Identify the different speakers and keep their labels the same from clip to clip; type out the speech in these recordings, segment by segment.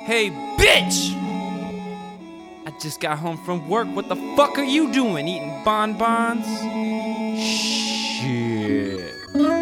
Speaker 1: Hey, bitch! I just got home from work. What the fuck are you doing? Eating bonbons? Shit.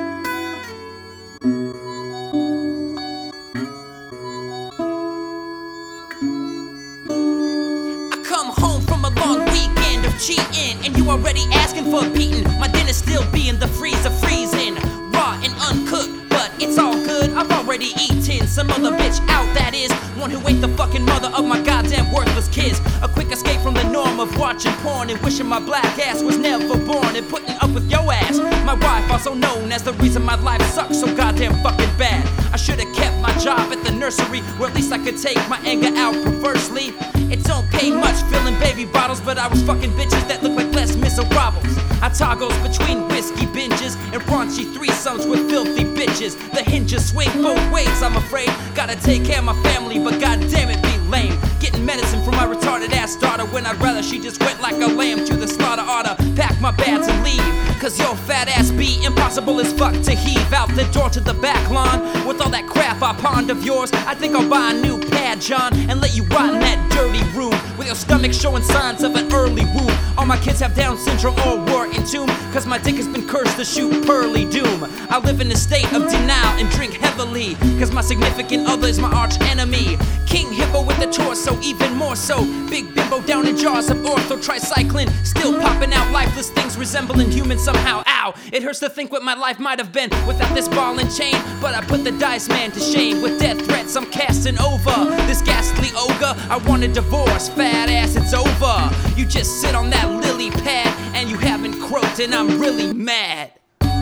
Speaker 2: I come home from a long weekend of cheating, and you already asking for a beating. My dinner still be in the freezer, freezing, raw and uncooked, but it's all good. I've already eaten some other bitch out, that is, one who ain't the fucking mother of my goddamn worthless kids. A quick escape from the norm of watching porn and wishing my black ass was never born, and putting up with yo ass. My wife, also known as the reason my life sucks so goddamn fucking bad. I should've kept my job at the nursery, where at least I could take my anger out perversely. It don't pay much filling baby bottles, but I was fucking bitches that look like Les Miserables. I toggles between whiskey binges and raunchy threesomes with filthy bitches. The hinges swing both ways, I'm afraid. Gotta take care of my family, but goddamn it be lame. Getting medicine for my retarded ass daughter when I'd rather she just went like a lamb to the slaughter. Oughta pack my bags and leave, cause your fat ass be impossible as fuck to heave out the door to the back lawn. With all that crap I pawned of yours, I think I'll buy a new pad, John, and let you rot in that dirty room with your stomach showing signs of an early womb. All my kids have Down syndrome or were entombed, cause my dick has been cursed to shoot pearly doom. I live in a state of denial and drink heavily, cause my significant other is my arch enemy. King Hippo with the torso, even more so. Big bimbo down in jars of ortho-tricycline, still popping out lifeless things resembling humans somehow. Ow, it hurts to think what my life might have been without this ball and chain, but I put the dice man to shame. With death threats I'm casting over this ghastly ogre. I want a divorce, fat ass, it's over. You just sit on that lily pad and you haven't croaked, and I'm really mad.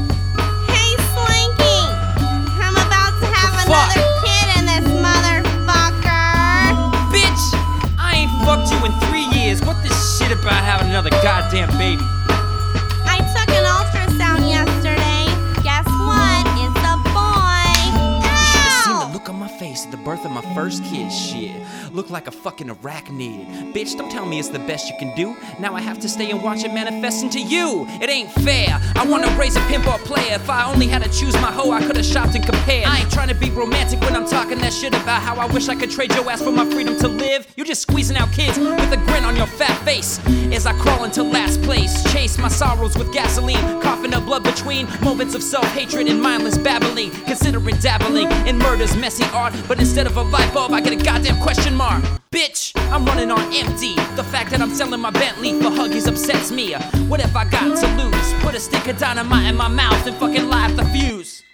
Speaker 3: Hey, Slinky! I'm about to have another kid in this motherfucker!
Speaker 1: Bitch, I ain't fucked you in 3 years. What this shit about having another goddamn baby?
Speaker 3: I took an ultrasound yesterday. Guess what? It's a boy!
Speaker 1: You should have seen the
Speaker 3: Ow!
Speaker 1: look on my face at the birth of my first kid. Shit, look like a fucking arachnid. Bitch, don't tell me it's the best you can do. Now I have to stay and watch it manifest into you. It ain't fair. I wanna raise a pimp or a player. If I only had to choose my hoe, I could've shopped and compared. I ain't trying to be romantic when I'm talking that shit about how I wish I could trade your ass for my freedom to live. You just squeezing out kids with a grin on your fat face as I crawl into last place. Chase my sorrows with gasoline, coughing up blood between moments of self-hatred and mindless babbling. Considering dabbling in murder's messy art, but instead of a light bulb, I get a goddamn question mark. Bitch, I'm running on empty. The fact that I'm selling my Bentley for Huggies upsets me. What have I got to lose? Put a stick of dynamite in my mouth and fucking light the fuse.